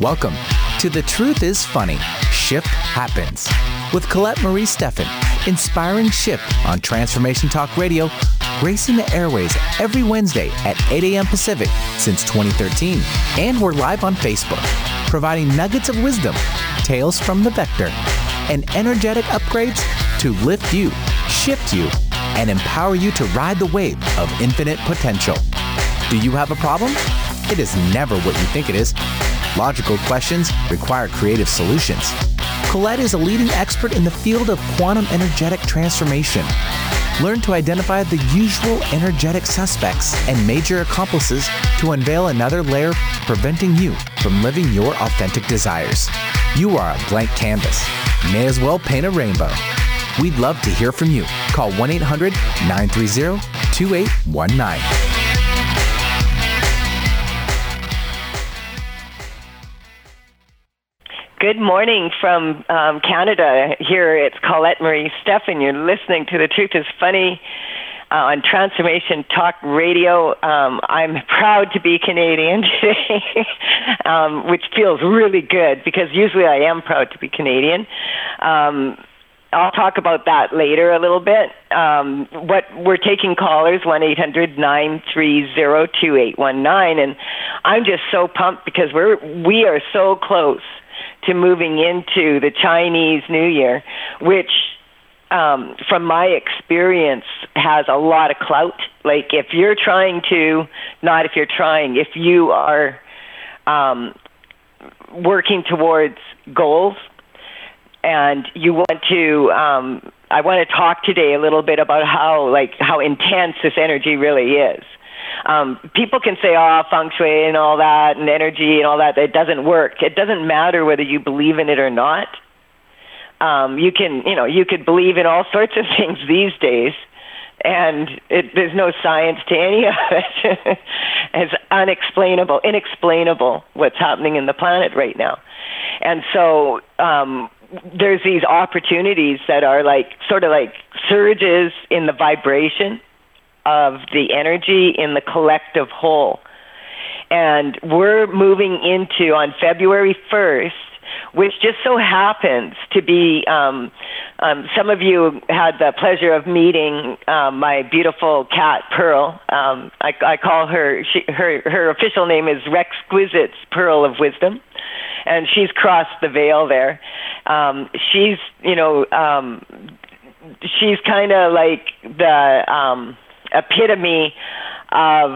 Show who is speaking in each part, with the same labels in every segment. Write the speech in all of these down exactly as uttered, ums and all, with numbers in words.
Speaker 1: Welcome to The Truth is Funny, Shift Happens with Colette Marie Steffen, inspiring shift on Transformation Talk Radio, gracing the airways every Wednesday at eight a.m. Pacific since twenty thirteen. And we're live on Facebook, providing nuggets of wisdom, tales from the vector, and energetic upgrades to lift you, shift you, and empower you to ride the wave of infinite potential. Do you have a problem? It is never what you think it is. Logical questions require creative solutions. Colette is a leading expert in the field of quantum energetic transformation. Learn to identify the usual energetic suspects and major accomplices to unveil another layer preventing you from living your authentic desires. You are a blank canvas. May as well paint a rainbow. We'd love to hear from you. Call one eight hundred nine three zero two eight one nine.
Speaker 2: Good morning from um, Canada. Here it's Colette Marie Steffen. You're listening to The Truth is Funny uh, on Transformation Talk Radio. Um, I'm proud to be Canadian today, um, which feels really good because usually I am proud to be Canadian. Um, I'll talk about that later a little bit. Um, what we're taking callers, one eight hundred nine three zero two eight one nine, and I'm just so pumped because we're we are so close to moving into the Chinese New Year, which, um, from my experience, has a lot of clout. Like, if you're trying to, not if you're trying, if you are um, working towards goals and you want to, um, I want to talk today a little bit about how, like, how intense this energy really is. Um, people can say, oh, feng shui and all that and energy and all that. It doesn't work. It doesn't matter whether you believe in it or not. Um, you can, you know, you could believe in all sorts of things these days, and it, there's no science to any of it. It's unexplainable, inexplainable what's happening in the planet right now. And so um, there's these opportunities that are like sort of like surges in the vibration of the energy in the collective whole. And we're moving into, on February first, which just so happens to be, um, um, some of you had the pleasure of meeting um, my beautiful cat, Pearl. Um, I, I call her, she, her, her official name is Rexquisite's Pearl of Wisdom. And she's crossed the veil there. Um, she's, you know, um, she's kind of like the um, epitome of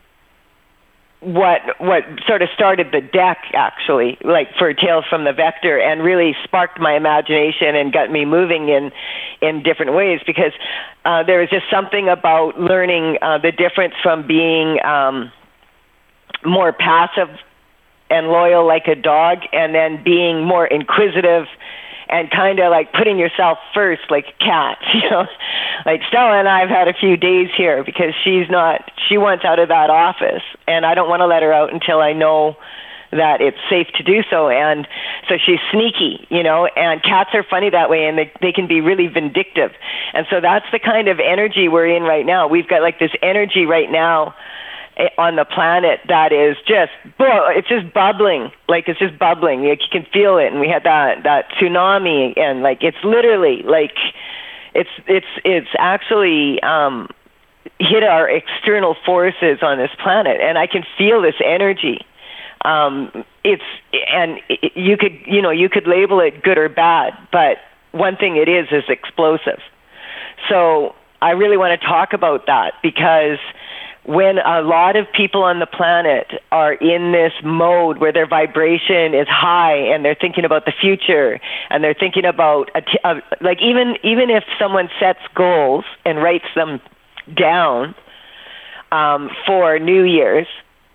Speaker 2: what what sort of started the deck, actually, like for Tales from the Vector, and really sparked my imagination and got me moving in in different ways, because uh, there was just something about learning uh, the difference from being um, more passive and loyal like a dog, and then being more inquisitive and kind of like putting yourself first like a cat, you know. Like Stella and I have had a few days here because she's not, she wants out of that office, and I don't want to let her out until I know that it's safe to do so. And so she's sneaky, you know, and cats are funny that way, and they, they can be really vindictive. And so that's the kind of energy we're in right now. We've got like this energy right now on the planet that is just, it's just bubbling, like it's just bubbling. Like you can feel it, and we had that that tsunami, and like it's literally like it's it's it's actually um, hit our external forces on this planet, and I can feel this energy. Um, it's and it, you could you know you could label it good or bad, but one thing it is is explosive. So I really want to talk about that, because when a lot of people on the planet are in this mode where their vibration is high, and they're thinking about the future, and they're thinking about, a t- a, like even even if someone sets goals and writes them down um, for New Year's,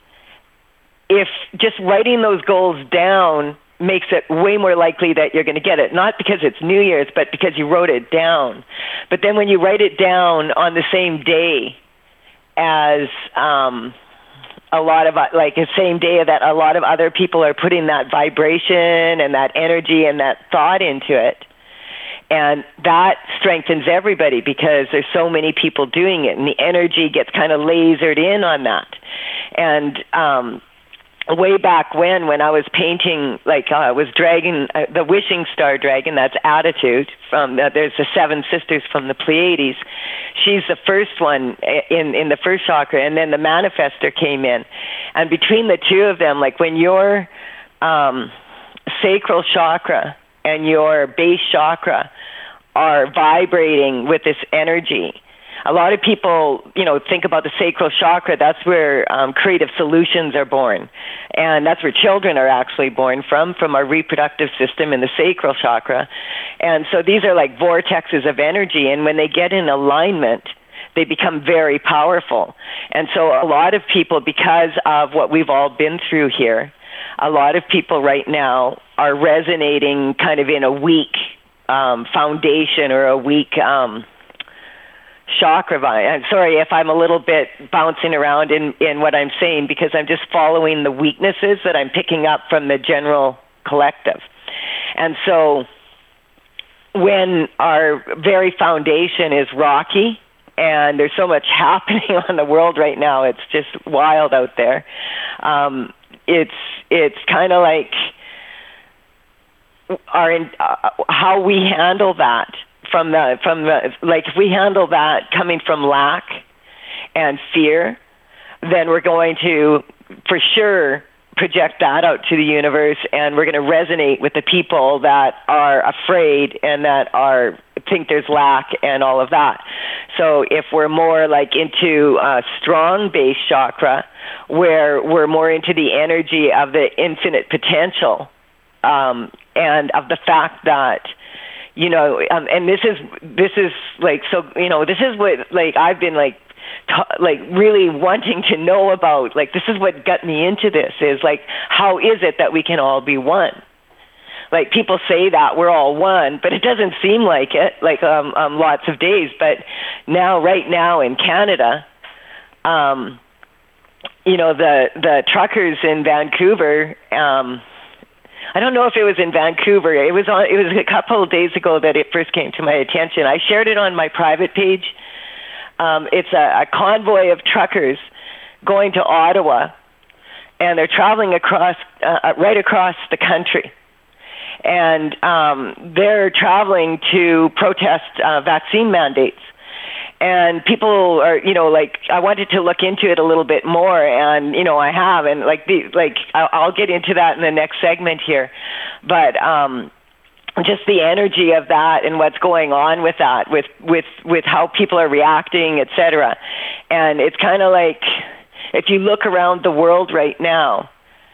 Speaker 2: if just writing those goals down makes it way more likely that you're going to get it, not because it's New Year's, but because you wrote it down. But then when you write it down on the same day as um, a lot of, like the same day that a lot of other people are putting that vibration and that energy and that thought into it, and that strengthens everybody because there's so many people doing it, and the energy gets kind of lasered in on that. And um, way back when, when I was painting, like uh, I was dragging uh, the wishing star dragon, that's Attitude, from, uh, there's the seven sisters from the Pleiades. She's the first one in, in the first chakra, and then the manifester came in. And between the two of them, like when your um, sacral chakra and your base chakra are vibrating with this energy, a lot of people, you know, think about the sacral chakra. That's where um, creative solutions are born. And that's where children are actually born from, from our reproductive system in the sacral chakra. And so these are like vortexes of energy. And when they get in alignment, they become very powerful. And so a lot of people, because of what we've all been through here, a lot of people right now are resonating kind of in a weak um, foundation or a weak um chakra. I'm sorry if I'm a little bit bouncing around in, in what I'm saying, because I'm just following the weaknesses that I'm picking up from the general collective. And so when our very foundation is rocky, and there's so much happening on the world right now, it's just wild out there. Um, it's it's kind of like our uh, how we handle that. From the, from the, like if we handle that coming from lack and fear, then we're going to, for sure, project that out to the universe, and we're going to resonate with the people that are afraid and that are think there's lack and all of that. So if we're more like into a strong base chakra, where we're more into the energy of the infinite potential, um, and of the fact that, you know, um, and this is this is like so. You know, this is what like I've been like, ta- like really wanting to know about. Like this is what got me into this. Is like, how is it that we can all be one? Like people say that we're all one, but it doesn't seem like it. Like um, um lots of days, but now, right now in Canada, um, you know, the the truckers in Vancouver. Um, I don't know if it was in Vancouver. It was on. It was a couple of days ago that it first came to my attention. I shared it on my private page. Um, it's a, a convoy of truckers going to Ottawa, and they're traveling across, uh, right across the country. And um, they're traveling to protest uh, vaccine mandates. And people are, you know, like, I wanted to look into it a little bit more, and, you know, I have, and like, the, like, I'll, I'll get into that in the next segment here. But um, just the energy of that and what's going on with that, with, with, with how people are reacting, et cetera. And it's kind of like, if you look around the world right now,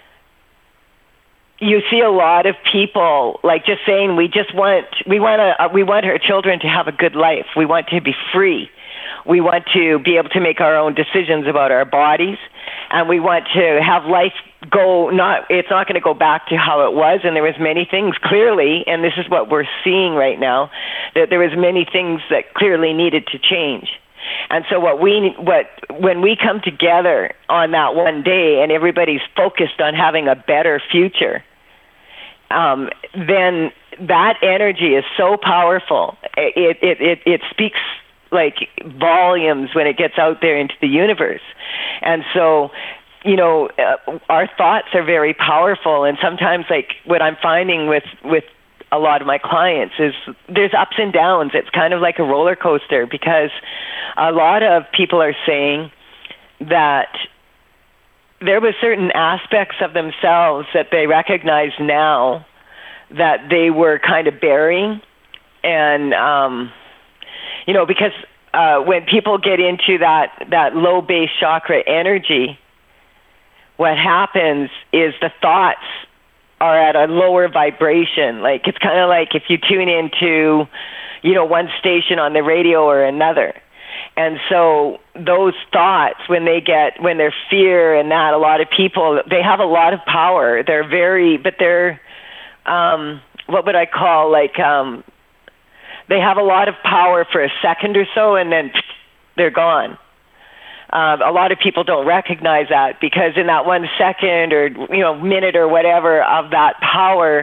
Speaker 2: you see a lot of people like just saying, we just want, we want to, uh, we want our children to have a good life. We want to be free. We want to be able to make our own decisions about our bodies, and we want to have life go not, it's not going to go back to how it was. And there was many things clearly, and this is what we're seeing right now, that there was many things that clearly needed to change. And so what we, what, when we come together on that one day and everybody's focused on having a better future, um, then that energy is so powerful. It, it, it, it speaks like volumes when it gets out there into the universe. And so, you know, uh, our thoughts are very powerful. And sometimes, like, what I'm finding with, with a lot of my clients is there's ups and downs. It's kind of like a roller coaster, because a lot of people are saying that there were certain aspects of themselves that they recognize now that they were kind of burying. And, um, you know, because uh, when people get into that, that low base chakra energy, what happens is the thoughts are at a lower vibration. Like, it's kind of like if you tune into, you know, one station on the radio or another. And so those thoughts, when they get, when they're fear and that, a lot of people, they have a lot of power. They're very, but they're, um, what would I call, like, um, they have a lot of power for a second or so, and then they're gone. Uh, a lot of people don't recognize that, because in that one second or, you know, minute or whatever of that power,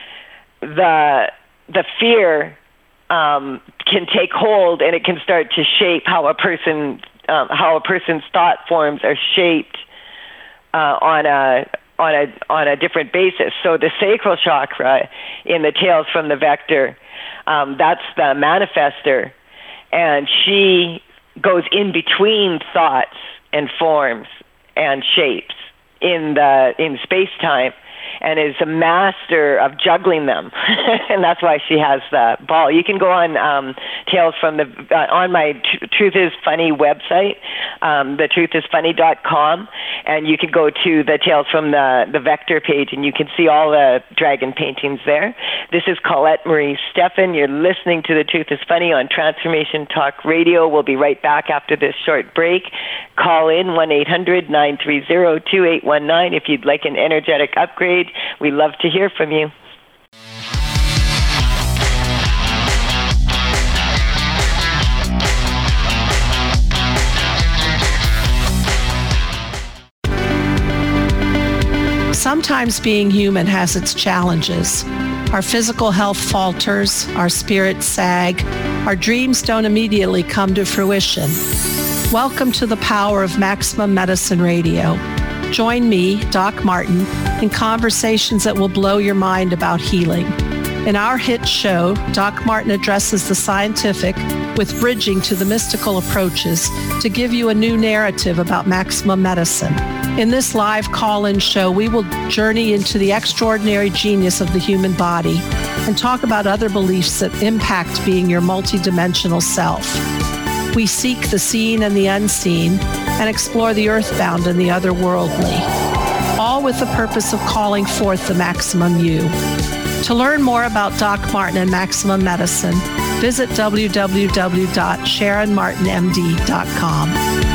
Speaker 2: the the fear um, can take hold, and it can start to shape how a person um, how a person's thought forms are shaped uh, on a on a on a different basis. So the sacral chakra in the Tales from the Vector, um, that's the manifester, and she goes in between thoughts and forms and shapes in the in space-time, and is a master of juggling them. And that's why she has the ball. You can go on um, Tales from the uh, on my Tr- Truth is Funny website, um, the truth is funny dot com, and you can go to the Tales from the, the Vector page, and you can see all the dragon paintings there. This is Colette Marie Steffen. You're listening to The Truth is Funny on Transformation Talk Radio. We'll be right back after this short break. Call in one eight hundred nine three zero two eight one nine if you'd like an energetic upgrade. We love to hear from you.
Speaker 3: Sometimes being human has its challenges. Our physical health falters, our spirits sag, our dreams don't immediately come to fruition. Welcome to the power of Maximum Medicine Radio. Join me, Doc Martin, in conversations that will blow your mind about healing. In our hit show, Doc Martin addresses the scientific with bridging to the mystical approaches to give you a new narrative about maximum medicine. In this live call-in show, we will journey into the extraordinary genius of the human body and talk about other beliefs that impact being your multidimensional self. We seek the seen and the unseen and explore the earthbound and the otherworldly, all with the purpose of calling forth the maximum you. To learn more about Doc Martin and Maximum Medicine, visit w w w dot sharon martin m d dot com.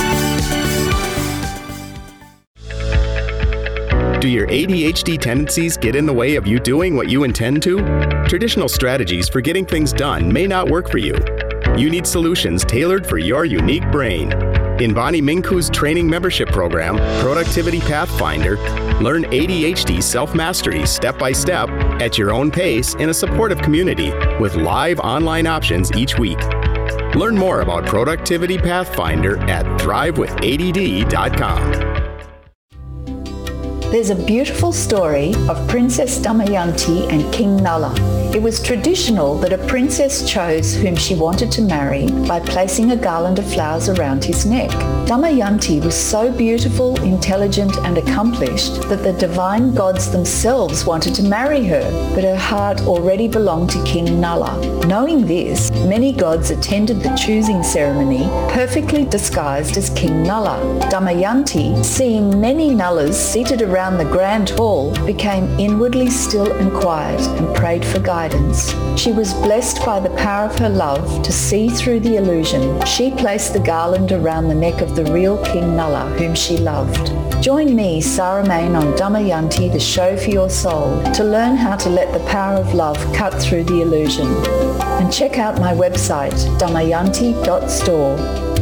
Speaker 4: Do your A D H D tendencies get in the way of you doing what you intend to? Traditional strategies for getting things done may not work for you. You need solutions tailored for your unique brain. In Bonnie Minku's training membership program, Productivity Pathfinder, learn A D H D self-mastery step by step at your own pace in a supportive community with live online options each week. Learn more about Productivity Pathfinder at thrive with A D D dot com.
Speaker 5: There's a beautiful story of Princess Damayanti and King Nala. It was traditional that a princess chose whom she wanted to marry by placing a garland of flowers around his neck. Damayanti was so beautiful, intelligent, and accomplished that the divine gods themselves wanted to marry her, but her heart already belonged to King Nala. Knowing this, many gods attended the choosing ceremony, perfectly disguised as King Nala. Damayanti, seeing many Nalas seated around the grand hall, became inwardly still and quiet and prayed for guidance. She was blessed by the power of her love to see through the illusion. She placed the garland around the neck of the real King Nala, whom she loved. Join me, Sarah Main, on Damayanti, the show for your soul, to learn how to let the power of love cut through the illusion. And check out my website, damayanti dot store.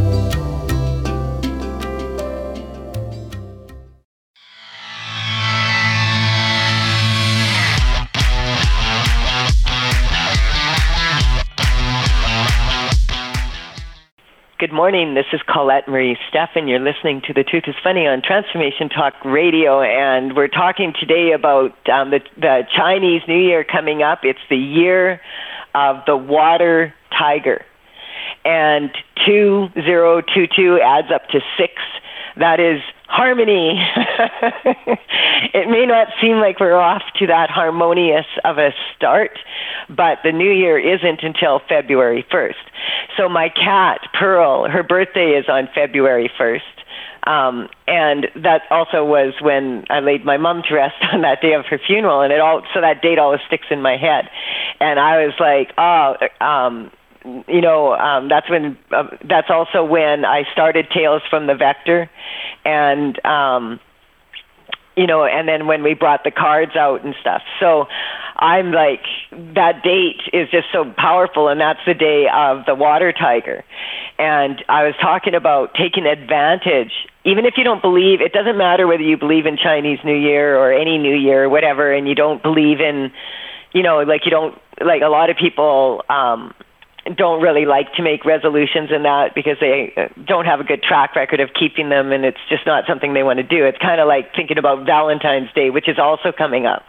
Speaker 2: Good morning. This is Colette Marie Steffen. You're listening to The Truth is Funny on Transformation Talk Radio, and we're talking today about um, the, the Chinese New Year coming up. It's the year of the water tiger, and two zero two two adds up to six. That is harmony. It may not seem like we're off to that harmonious of a start, but the new year isn't until February first. So my cat, Pearl, her birthday is on February first. Um, and that also was when I laid my mom to rest on that day of her funeral. And it all, so that date always sticks in my head. And I was like, oh, um, you know, um, that's when, uh, that's also when I started Tales from the Vector. And, um, you know, and then when we brought the cards out and stuff. So I'm like, that date is just so powerful, and that's the day of the water tiger. And I was talking about taking advantage, even if you don't believe, it doesn't matter whether you believe in Chinese New Year or any New Year or whatever, and you don't believe in, you know, like you don't, like a lot of people, um, don't really like to make resolutions in that because they don't have a good track record of keeping them, and it's just not something they want to do. It's kind of like thinking about Valentine's Day, which is also coming up.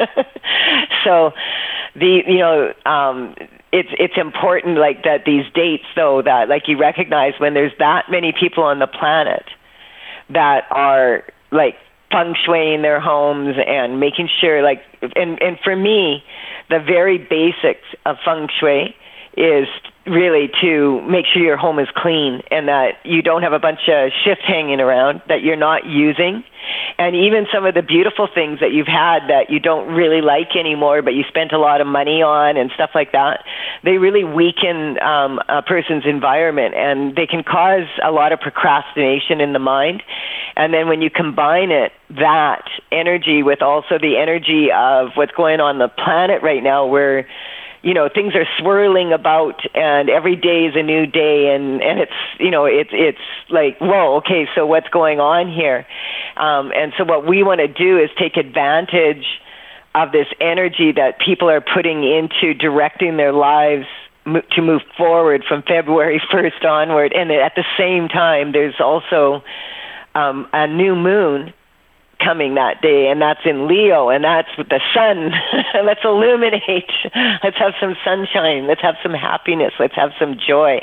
Speaker 2: So the you know um, it's it's important like that these dates though that like you recognize when there's that many people on the planet that are like feng shuiing their homes and making sure like and and for me the very basics of feng shui is really to make sure your home is clean and that you don't have a bunch of shit hanging around that you're not using. And even some of the beautiful things that you've had that you don't really like anymore, but you spent a lot of money on and stuff like that, they really weaken um, a person's environment and they can cause a lot of procrastination in the mind. And then when you combine it, that energy with also the energy of what's going on the planet right now where you know, things are swirling about and every day is a new day and, and it's, you know, it's, it's like, whoa, okay, so what's going on here? Um, and so what we want to do is take advantage of this energy that people are putting into directing their lives mo- to move forward from February first onward. And at the same time, there's also um, a new moon coming that day, and that's in Leo, and that's with the sun. Let's illuminate. Let's have some sunshine. Let's have some happiness. Let's have some joy.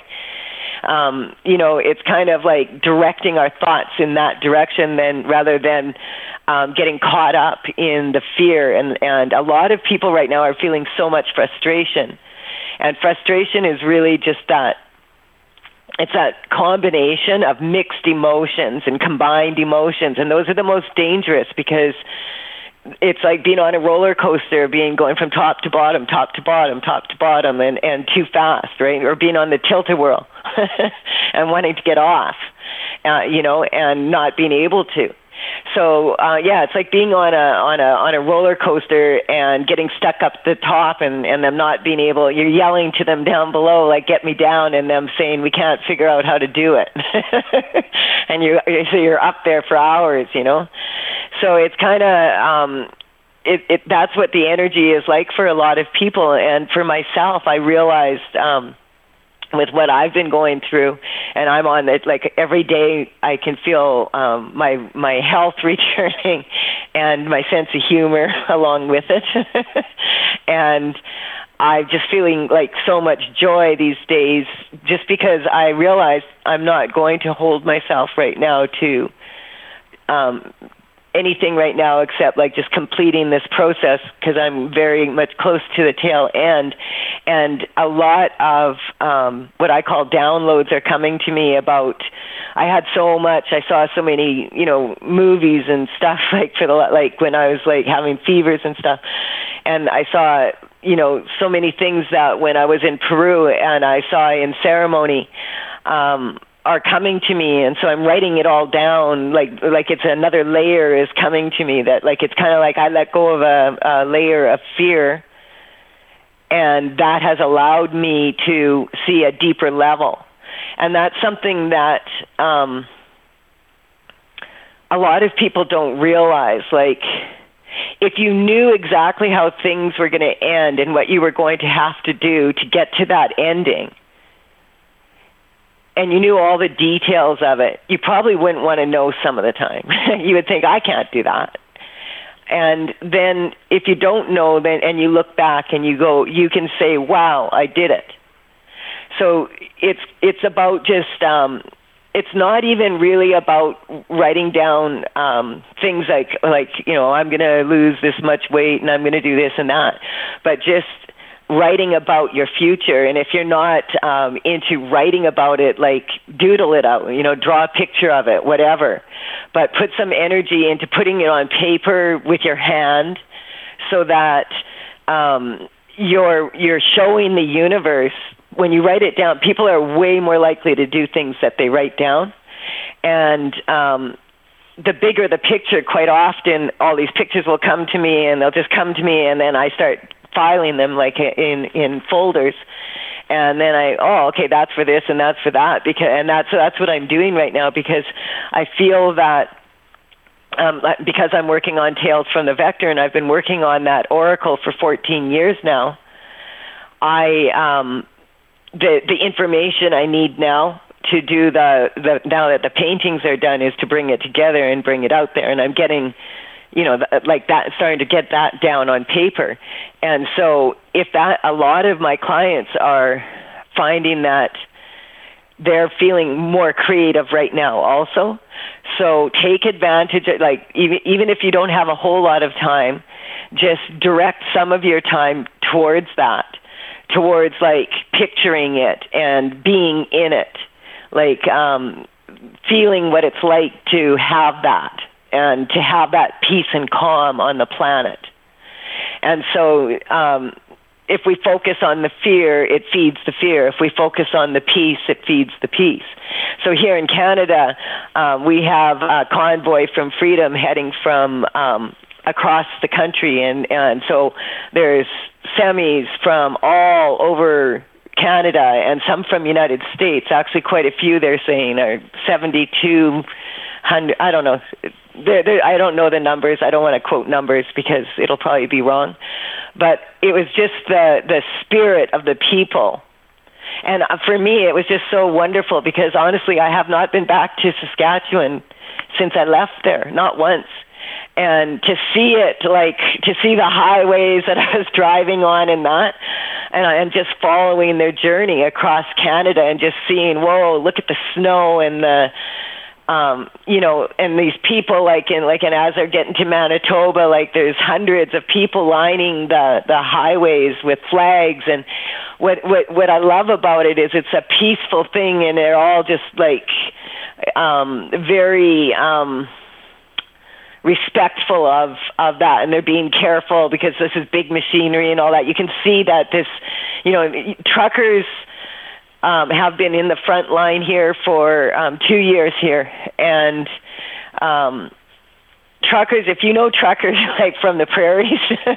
Speaker 2: Um, you know, it's kind of like directing our thoughts in that direction then rather than um, getting caught up in the fear. And, and a lot of people right now are feeling so much frustration. And frustration is really just that. It's that combination of mixed emotions and combined emotions, and those are the most dangerous because it's like being on a roller coaster, being going from top to bottom, top to bottom, top to bottom, and, and too fast, right? Or being on the tilt-a-whirl and wanting to get off, uh, you know, and not being able to. So uh, yeah, it's like being on a on a on a roller coaster and getting stuck up the top, and, and them not being able. You're yelling to them down below, like "Get me down," and them saying, "We can't figure out how to do it." And you so you're up there for hours, you know. So it's kind of um, it, it. That's what the energy is like for a lot of people, and for myself, I realized. Um, with what I've been going through, and I'm on it, like every day I can feel um, my my health returning and my sense of humor along with it. And I'm just feeling like so much joy these days just because I realize I'm not going to hold myself right now to um, anything right now except like just completing this process because I'm very much close to the tail end. And a lot of um, what I call downloads are coming to me about, I had so much, I saw so many, you know, movies and stuff like for the, like when I was like having fevers and stuff. And I saw, you know, so many things that when I was in Peru and I saw in ceremony, um, are coming to me, and so I'm writing it all down, like like it's another layer is coming to me. That like it's kind of like I let go of a, a layer of fear, and that has allowed me to see a deeper level, and that's something that um, a lot of people don't realize. Like, if you knew exactly how things were going to end and what you were going to have to do to get to that ending, and you knew all the details of it, you probably wouldn't want to know some of the time. You would think, I can't do that. And then if you don't know, then and you look back and you go, you can say, wow, I did it. So it's it's about just, um, it's not even really about writing down um, things like, like, you know, I'm going to lose this much weight and I'm going to do this and that, but just writing about your future. And if you're not um, into writing about it, like doodle it out, you know, draw a picture of it, whatever. But put some energy into putting it on paper with your hand so that um, you're you're showing the universe. When you write it down, people are way more likely to do things that they write down. And um, the bigger the picture, quite often, all these pictures will come to me and they'll just come to me and then I start filing them like in, in folders. And then I, oh, okay, that's for this and that's for that. Because, and that's, that's what I'm doing right now because I feel that um, because I'm working on Tales from the Vector and I've been working on that oracle for fourteen years now, I, um, the the information I need now to do the, the now that the paintings are done is to bring it together and bring it out there. And I'm getting, you know, like that, starting to get that down on paper. And so if that, a lot of my clients are finding that they're feeling more creative right now also. So take advantage of, like, even, even if you don't have a whole lot of time, just direct some of your time towards that, towards like picturing it and being in it. Like um, feeling what it's like to have that and to have that peace and calm on the planet. And so um, if we focus on the fear, it feeds the fear. If we focus on the peace, it feeds the peace. So here in Canada, uh, we have a convoy from Freedom heading from um, across the country. And, and so there's semis from all over Canada and some from United States. Actually, quite a few, they're saying, are seventy-two hundred. I don't know. They're, they're, I don't know the numbers. I don't want to quote numbers because it'll probably be wrong. But it was just the, the spirit of the people. And for me, it was just so wonderful because, honestly, I have not been back to Saskatchewan since I left there, not once. And to see it, like, to see the highways that I was driving on and that, and I'm just following their journey across Canada and just seeing, whoa, look at the snow and the, um, you know, and these people, like, in, like, and as they're getting to Manitoba, like, there's hundreds of people lining the, the highways with flags. And what, what, what I love about it is it's a peaceful thing, and they're all just, like, um, very, um, respectful of, of that, and they're being careful because this is big machinery and all that. You can see that this, you know, truckers um, have been in the front line here for um, two years here, and um, truckers, if you know truckers like from the prairies,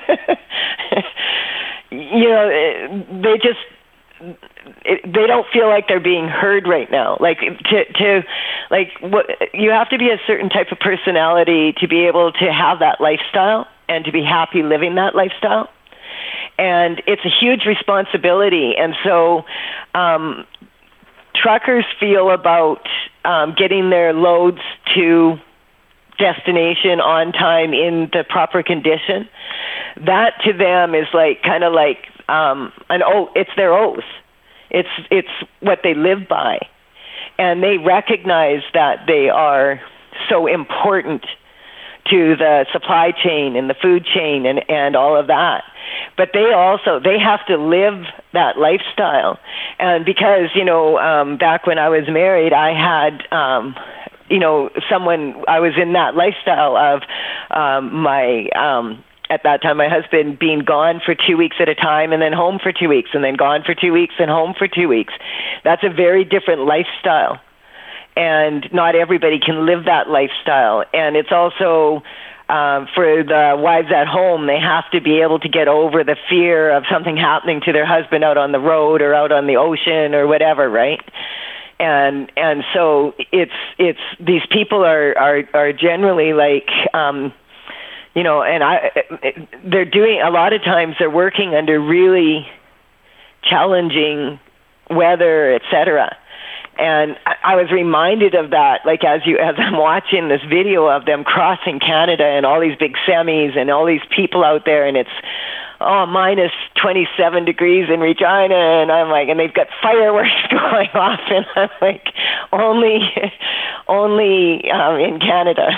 Speaker 2: you know, they just, It, they don't feel like they're being heard right now. Like to, to, like what you have to be a certain type of personality to be able to have that lifestyle and to be happy living that lifestyle. And it's a huge responsibility. And so, um, truckers feel about um, getting their loads to destination on time in the proper condition. That to them is like kind of like um, an oath. It's their oath. It's it's what they live by, and they recognize that they are so important to the supply chain and the food chain and, and all of that. But they also, they have to live that lifestyle. And because, you know, um, back when I was married, I had, um, you know, someone, I was in that lifestyle of um, my, um, at that time, my husband being gone for two weeks at a time and then home for two weeks and then gone for two weeks and home for two weeks. That's a very different lifestyle. And not everybody can live that lifestyle. And it's also, um, for the wives at home, they have to be able to get over the fear of something happening to their husband out on the road or out on the ocean or whatever, right? And and so it's it's these people are are, are generally like, um, you know, and I they're doing, a lot of times they're working under really challenging weather, et cetera. And I was reminded of that, like as you, as I'm watching this video of them crossing Canada and all these big semis and all these people out there, and it's oh minus twenty-seven degrees in Regina, and I'm like, and they've got fireworks going off, and I'm like, only, only um, in Canada.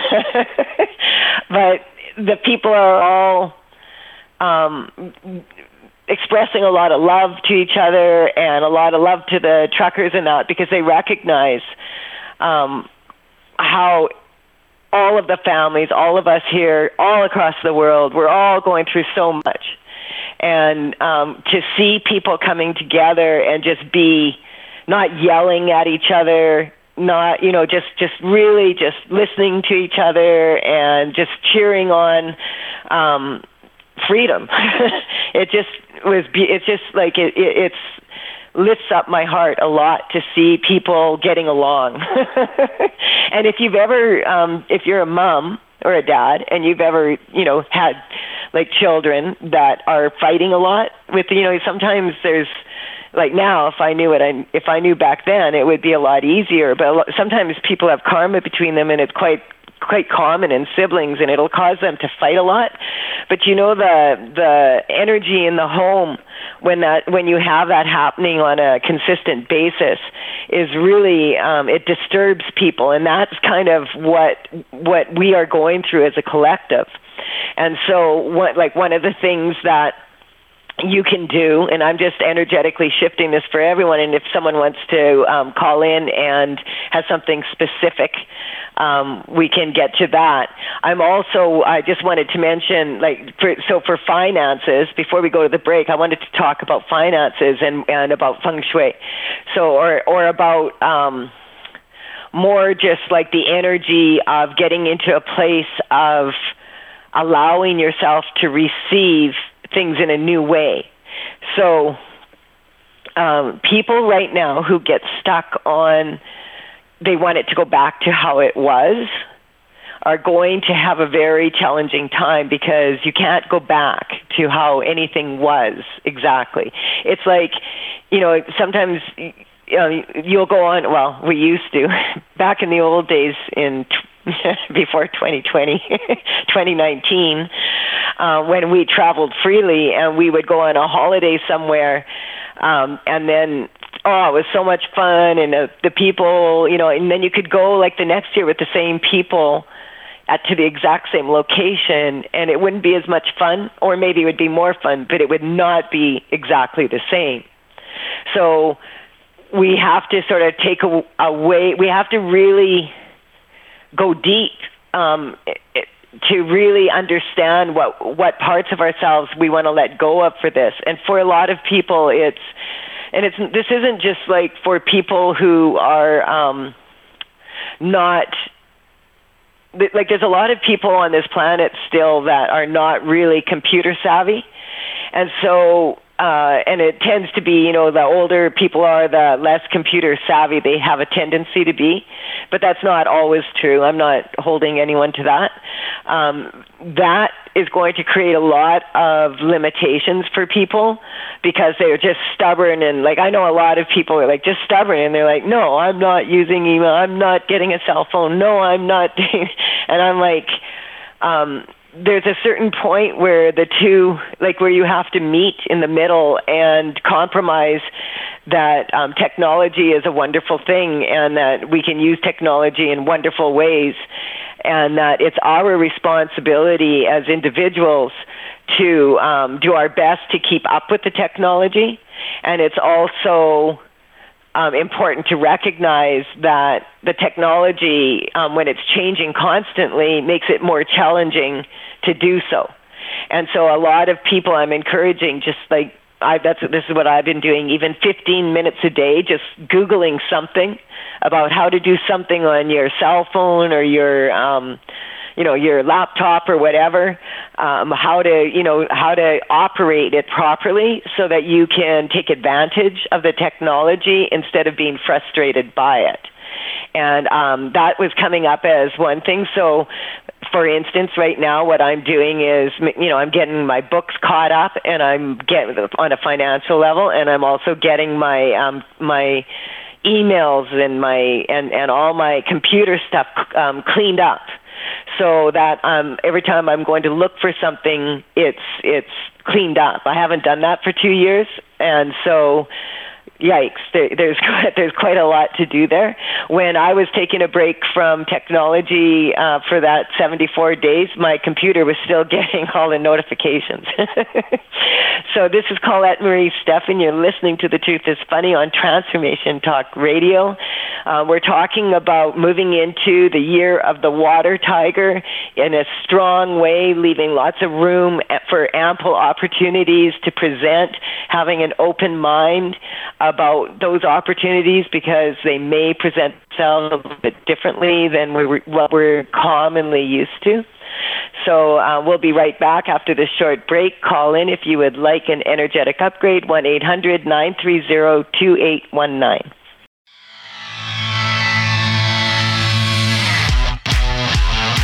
Speaker 2: But the people are all um, expressing a lot of love to each other and a lot of love to the truckers and that, because they recognize um, how all of the families, all of us here, all across the world, we're all going through so much. And um, to see people coming together and just be not yelling at each other, not, you know, just, just really just listening to each other and just cheering on um, freedom. It just was, it's just like, it, it it's lifts up my heart a lot to see people getting along. And if you've ever, um, if you're a mom or a dad and you've ever, you know, had like children that are fighting a lot with, you know, sometimes there's, like now, if I knew it, I, if I knew back then, it would be a lot easier. But a lot, sometimes people have karma between them, and it's quite quite common in siblings, and it'll cause them to fight a lot. But you know, the the energy in the home when that when you have that happening on a consistent basis is really um, it disturbs people, and that's kind of what what we are going through as a collective. And so, what like one of the things that you can do, and I'm just energetically shifting this for everyone, and if someone wants to um, call in and has something specific, um, we can get to that. I'm also, I just wanted to mention, like, for, so for finances, before we go to the break, I wanted to talk about finances and, and about feng shui. So, or, or about um, more just like the energy of getting into a place of allowing yourself to receive things in a new way. So um, people right now who get stuck on, they want it to go back to how it was, are going to have a very challenging time, because you can't go back to how anything was exactly. It's like, you know, sometimes you know, you'll go on, well, we used to, back in the old days in before twenty twenty, twenty nineteen, uh, when we traveled freely and we would go on a holiday somewhere, um, and then, oh, it was so much fun, and uh, the people, you know, and then you could go like the next year with the same people at, to the exact same location, and it wouldn't be as much fun, or maybe it would be more fun, but it would not be exactly the same. So we have to sort of take a, away, we have to really go deep um, to really understand what what parts of ourselves we want to let go of for this. And for a lot of people, it's and it's this isn't just like for people who are um, not like. There's a lot of people on this planet still that are not really computer savvy, and so. Uh, and it tends to be, you know, the older people are, the less computer savvy they have a tendency to be. But that's not always true. I'm not holding anyone to that. Um, that is going to create a lot of limitations for people, because they're just stubborn. And like, I know a lot of people are like just stubborn, and they're like, no, I'm not using email. I'm not getting a cell phone. No, I'm not. And I'm like, um, there's a certain point where the two, like where you have to meet in the middle and compromise that um, technology is a wonderful thing, and that we can use technology in wonderful ways, and that it's our responsibility as individuals to um, do our best to keep up with the technology. And it's also Um, important to recognize that the technology, um, when it's changing constantly, makes it more challenging to do so. And so a lot of people I'm encouraging, just like I, that's this is what I've been doing, even fifteen minutes a day, just Googling something about how to do something on your cell phone or your um, you know, your laptop or whatever, um, how to, you know, how to operate it properly so that you can take advantage of the technology instead of being frustrated by it. And um, that was coming up as one thing. So, for instance, right now what I'm doing is, you know, I'm getting my books caught up, and I'm getting on a financial level, and I'm also getting my um, my emails and my and, and all my computer stuff um, cleaned up. So that um, every time I'm going to look for something, it's it's cleaned up. I haven't done that for two years, and so yikes, there, there's there's quite a lot to do there. When I was taking a break from technology uh, for that seventy-four days, my computer was still getting all the notifications. So this is Colette Marie Stephan. You're listening to The Truth is Funny on Transformation Talk Radio. Uh, we're talking about moving into the year of the water tiger in a strong way, leaving lots of room for ample opportunities to present, having an open mind about those opportunities, because they may present themselves a little bit differently than we what we're commonly used to. So uh, we'll be right back after this short break. Call in if you would like an energetic upgrade, one eight hundred nine three zero two eight one nine.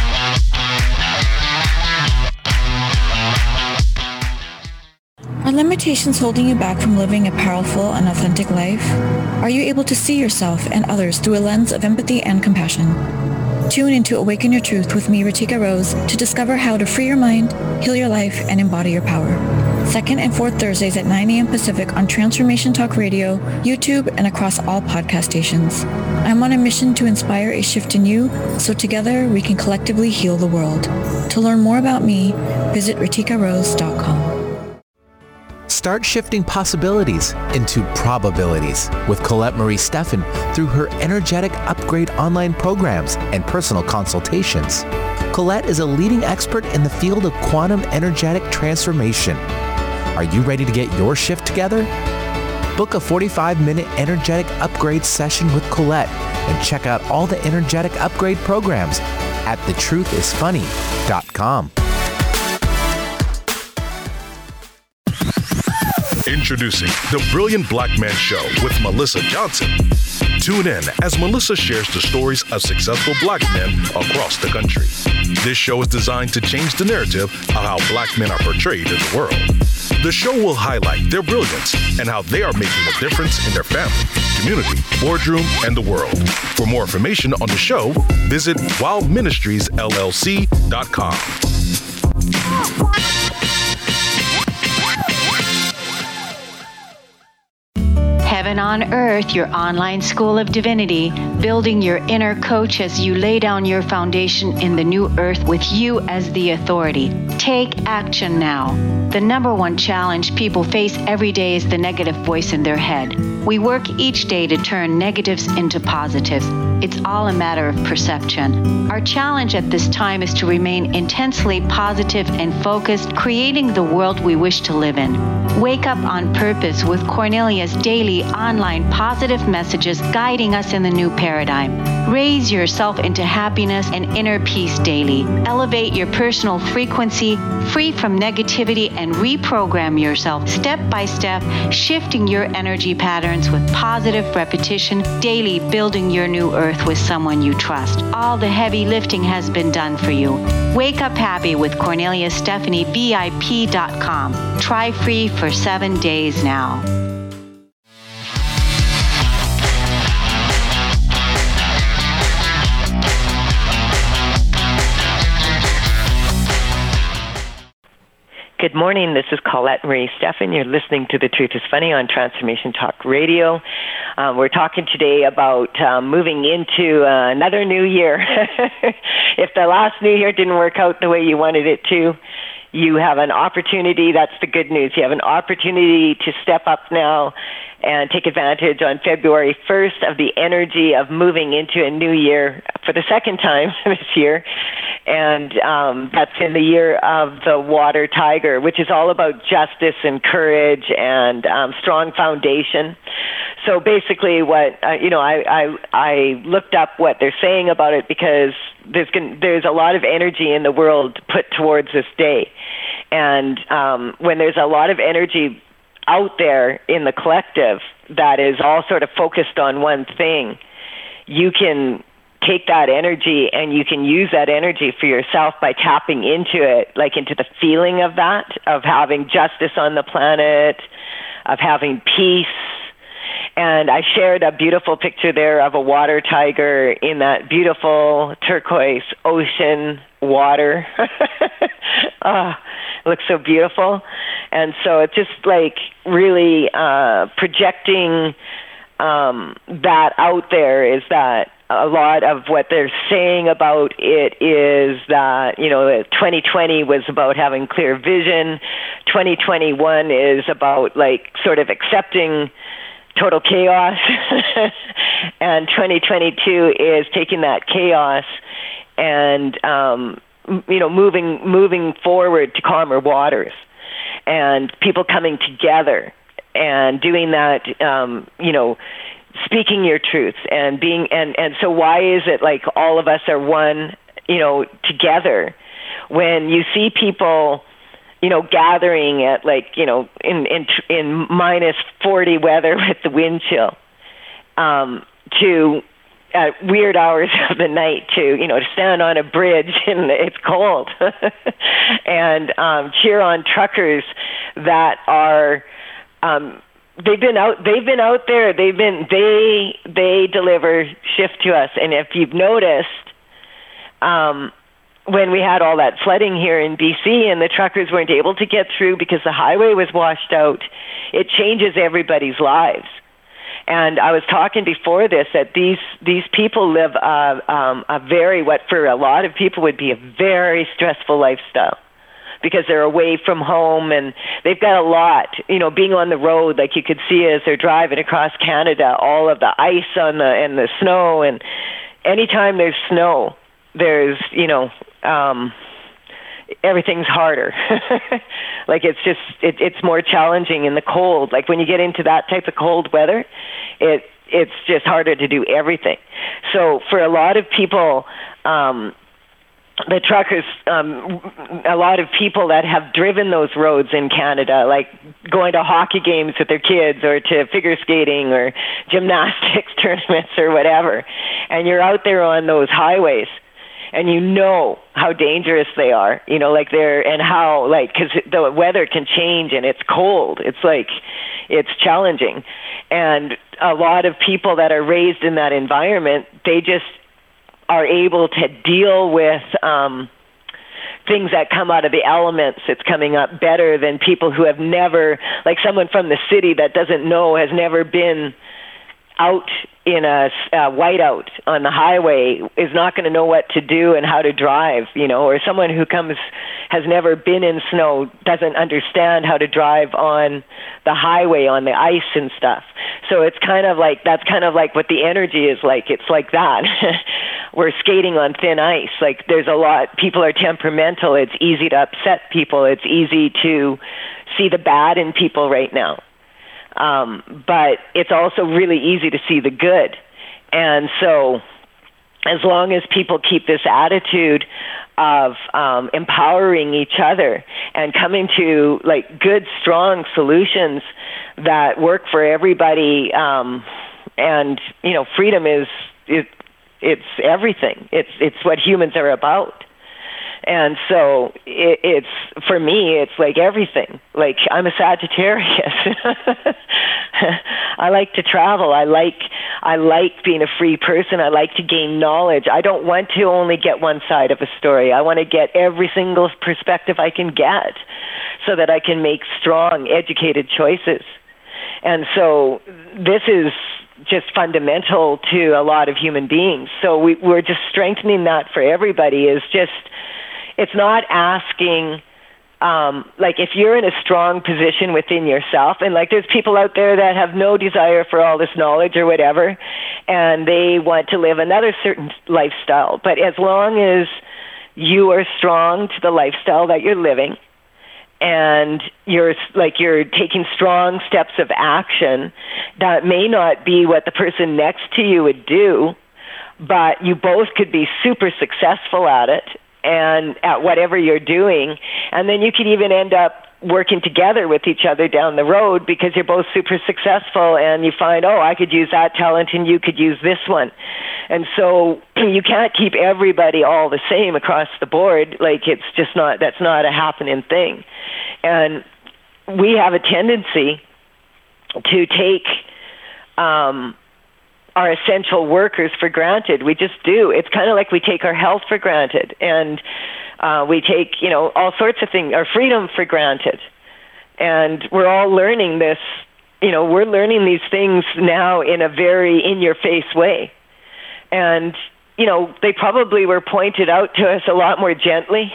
Speaker 6: Our limitations holding you back from living a powerful and authentic life? Are you able to see yourself and others through a lens of empathy and compassion? Tune into Awaken Your Truth with me, Ritika Rose, to discover how to free your mind, heal your life, and embody your power. Second and fourth Thursdays at nine a.m. Pacific on Transformation Talk Radio, YouTube, and across all podcast stations. I'm on a mission to inspire a shift in you, so together we can collectively heal the world. To learn more about me, visit ritika rose dot com.
Speaker 1: Start shifting possibilities into probabilities with Colette Marie Steffen through her Energetic Upgrade online programs and personal consultations. Colette is a leading expert in the field of quantum energetic transformation. Are you ready to get your shift together? Book a forty-five minute Energetic Upgrade session with Colette and check out all the Energetic Upgrade programs at the truth is funny dot com.
Speaker 7: Introducing The Brilliant Black Man Show with Melissa Johnson. Tune in as Melissa shares the stories of successful black men across the country. This show is designed to change the narrative of how black men are portrayed in the world. The show will highlight their brilliance and how they are making a difference in their family, community, boardroom, and the world. For more information on the show, visit wild ministries l l c dot com.
Speaker 8: Heaven on Earth, your online school of divinity, building your inner coach as you lay down your foundation in the new earth with you as the authority. Take action now. The number one challenge people face every day is the negative voice in their head. We work each day to turn negatives into positives. It's all a matter of perception. Our challenge at this time is to remain intensely positive and focused, creating the world we wish to live in. Wake up on purpose with Cornelia's daily online positive messages guiding us in the new paradigm. Raise yourself into happiness and inner peace daily. Elevate your personal frequency, free from negativity, and reprogram yourself step by step, shifting your energy patterns with positive repetition daily, building your new earth with someone you trust. All the heavy lifting has been done for you. Wake up happy with Cornelia Stephanie V I P dot com. Try free for seven days now.
Speaker 2: Good morning. This is Colette Marie Steffen. You're listening to The Truth is Funny on Transformation Talk Radio. Um, we're talking today about um, moving into uh, another new year. If the last new year didn't work out the way you wanted it to, you have an opportunity. That's the good news. You have an opportunity to step up now and take advantage on February first of the energy of moving into a new year for the second time this year. And um, that's in the year of the water tiger, which is all about justice and courage and um, strong foundation. So basically what, uh, you know, I, I I looked up what they're saying about it because there's gonna, there's a lot of energy in the world put towards this day. And um, when there's a lot of energy out there in the collective that is all sort of focused on one thing, you can take that energy and you can use that energy for yourself by tapping into it, like into the feeling of that, of having justice on the planet, of having peace. And I shared a beautiful picture there of a water tiger in that beautiful turquoise ocean water. Oh, it looks so beautiful. And so it's just like really uh, projecting um, that out there is that a lot of what they're saying about it is that, you know, twenty twenty was about having clear vision. twenty twenty-one is about like sort of accepting total chaos. And twenty twenty-two is taking that chaos and, um, you know, moving, moving forward to calmer waters and people coming together and doing that, um, you know, speaking your truths and being, and, and so why is it like all of us are one, you know, together when you see people, you know, gathering at like, you know, in, in, in minus forty weather with the wind chill, um, to, at weird hours of the night to, you know, to stand on a bridge and it's cold and um, cheer on truckers that are um, they've been out they've been out there. They've been they they deliver shift to us. And if you've noticed, um, when we had all that flooding here in B C and the truckers weren't able to get through because the highway was washed out, it changes everybody's lives. And I was talking before this that these these people live a, um, a very, what for a lot of people would be a very stressful lifestyle because they're away from home and they've got a lot, you know, being on the road, like you could see as they're driving across Canada, all of the ice on the and the snow. And anytime there's snow, there's, you know, um, everything's harder. Like it's just, it, it's more challenging in the cold. Like when you get into that type of cold weather, it it's just harder to do everything. So for a lot of people, um, the truckers, um, a lot of people that have driven those roads in Canada, like going to hockey games with their kids or to figure skating or gymnastics tournaments or whatever, and you're out there on those highways, and you know how dangerous they are, you know, like they're, and how, like, because the weather can change and it's cold. It's like, it's challenging. And a lot of people that are raised in that environment, they just are able to deal with um, things that come out of the elements that's coming up better than people who have never, like someone from the city that doesn't know, has never been out in a uh, whiteout on the highway, is not going to know what to do and how to drive, you know, or someone who comes, has never been in snow, doesn't understand how to drive on the highway, on the ice and stuff. So it's kind of like, that's kind of like what the energy is like. It's like that. We're skating on thin ice. Like there's a lot, people are temperamental. It's easy to upset people. It's easy to see the bad in people right now. Um, but it's also really easy to see the good. And so as long as people keep this attitude of um, empowering each other and coming to like good, strong solutions that work for everybody, um, and, you know, freedom is, it, it's everything. It's, it's what humans are about. And so it, it's, for me, it's like everything. Like I'm a Sagittarius. I like to travel. I like, I like being a free person. I like to gain knowledge. I don't want to only get one side of a story. I want to get every single perspective I can get so that I can make strong, educated choices. And so this is just fundamental to a lot of human beings. So we, we're just strengthening that for everybody. Is just, it's not asking, um, like if you're in a strong position within yourself, and like there's people out there that have no desire for all this knowledge or whatever, and they want to live another certain lifestyle. But as long as you are strong to the lifestyle that you're living, and you're like you're taking strong steps of action, that may not be what the person next to you would do, but you both could be super successful at it and at whatever you're doing. And then you could even end up working together with each other down the road because you're both super successful, and you find, oh, I could use that talent and you could use this one. And so you can't keep everybody all the same across the board. Like it's just not, that's not a happening thing. And we have a tendency to take um, our essential workers for granted. We just do. It's kind of like we take our health for granted, and uh, we take, you know, all sorts of things, our freedom for granted. And we're all learning this, you know, we're learning these things now in a very in-your-face way. And, you know, they probably were pointed out to us a lot more gently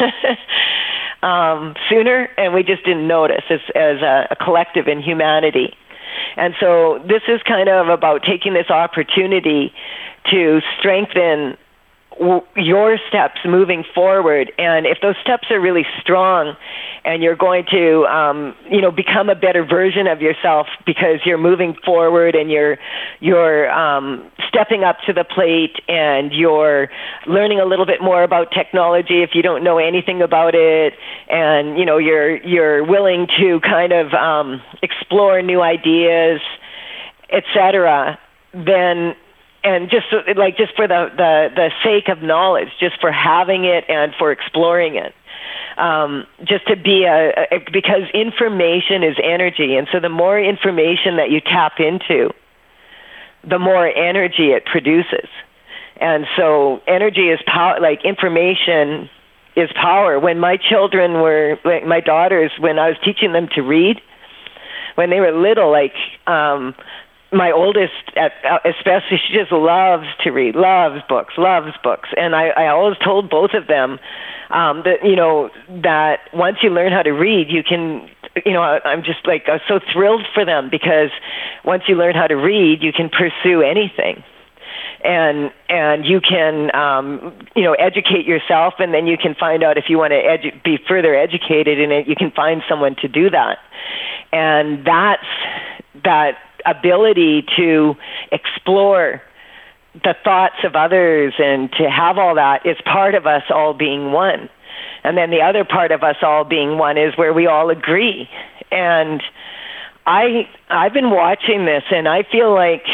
Speaker 2: um, sooner, and we just didn't notice as, as a, a collective in humanity. And so this is kind of about taking this opportunity to strengthen w- your steps moving forward. And if those steps are really strong and you're going to, um, you know, become a better version of yourself because you're moving forward and you're, you're um, stepping up to the plate and you're learning a little bit more about technology if you don't know anything about it, and, you know, you're, you're willing to kind of um, explore new ideas, et cetera, then, and just like just for the, the, the sake of knowledge, just for having it and for exploring it, um, just to be a, a, because information is energy. And so the more information that you tap into, the more energy it produces. And so energy is power, like information is power. When my children were, like my daughters, when I was teaching them to read, when they were little, like um, my oldest, especially, she just loves to read, loves books, loves books. And I, I always told both of them um, that, you know, that once you learn how to read, you can, you know, I'm just like, I was so thrilled for them, because once you learn how to read, you can pursue anything. And and you can, um, you know, educate yourself, and then you can find out if you want to edu- be further educated in it, you can find someone to do that. And that's that ability to explore the thoughts of others and to have all that is part of us all being one. And then the other part of us all being one is where we all agree. And I I've been watching this, and I feel like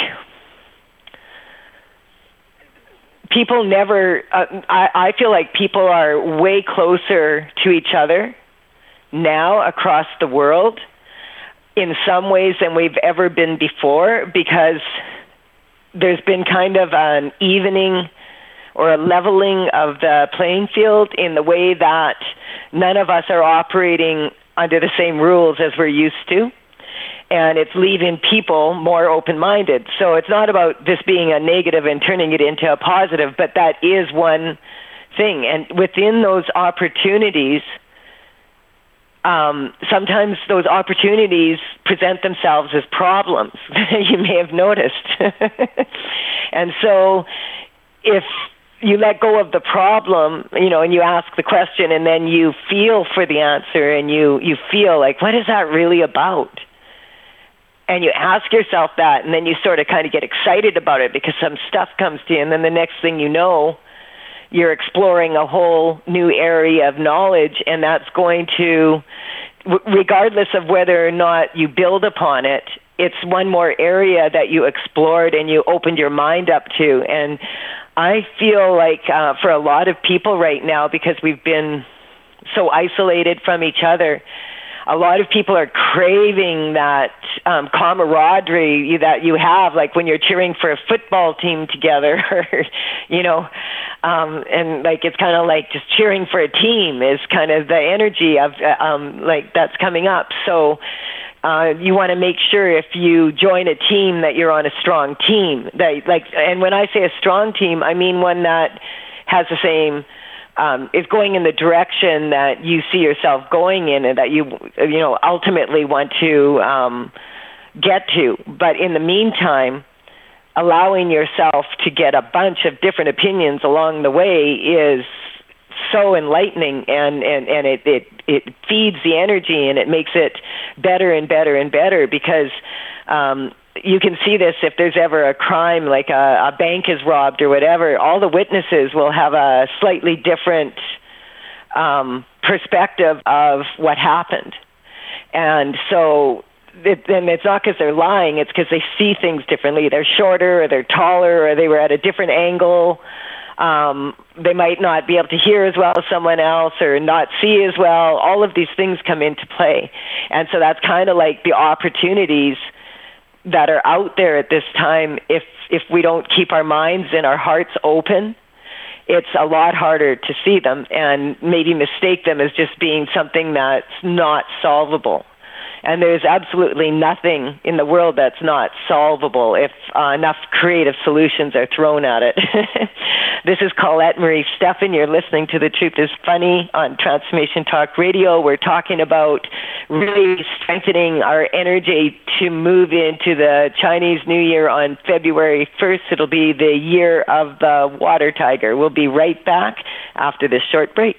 Speaker 2: people never, uh, I, I feel like people are way closer to each other now across the world in some ways than we've ever been before, because there's been kind of an evening or a leveling of the playing field in the way that none of us are operating under the same rules as we're used to. And it's leaving people more open-minded. So it's not about this being a negative and turning it into a positive, but that is one thing. And within those opportunities, um, sometimes those opportunities present themselves as problems. You may have noticed. And so if you let go of the problem, you know, and you ask the question, and then you feel for the answer, and you, you feel like, what is that really about? And you ask yourself that, and then you sort of kind of get excited about it because some stuff comes to you, and then the next thing you know, you're exploring a whole new area of knowledge, and that's going to, regardless of whether or not you build upon it, it's one more area that you explored and you opened your mind up to. And I feel like uh, for a lot of people right now, because we've been so isolated from each other, a lot of people are craving that um, camaraderie that you have, like when you're cheering for a football team together, or, you know, um, and like it's kind of like just cheering for a team is kind of the energy of um, like that's coming up. So uh, you want to make sure if you join a team that you're on a strong team. That like, and when I say a strong team, I mean one that has the same. Um, is going in the direction that you see yourself going in, and that you, you know, ultimately want to um, get to. But in the meantime, allowing yourself to get a bunch of different opinions along the way is so enlightening, and, and, and it, it, it feeds the energy, and it makes it better and better and better, because um, you can see this if there's ever a crime, like a, a bank is robbed or whatever, all the witnesses will have a slightly different um, perspective of what happened. And so it, and it's not because they're lying, it's because they see things differently. They're shorter, or they're taller, or they were at a different angle. Um, they might not be able to hear as well as someone else, or not see as well. All of these things come into play. And so that's kind of like the opportunities that are out there at this time. If if we don't keep our minds and our hearts open, it's a lot harder to see them and maybe mistake them as just being something that's not solvable. And there's absolutely nothing in the world that's not solvable if uh, enough creative solutions are thrown at it. This is Colette Marie Steffen. You're listening to The Truth is Funny on Transformation Talk Radio. We're talking about really strengthening our energy to move into the Chinese New Year on February first. It'll be the year of the water tiger. We'll be right back after this short break.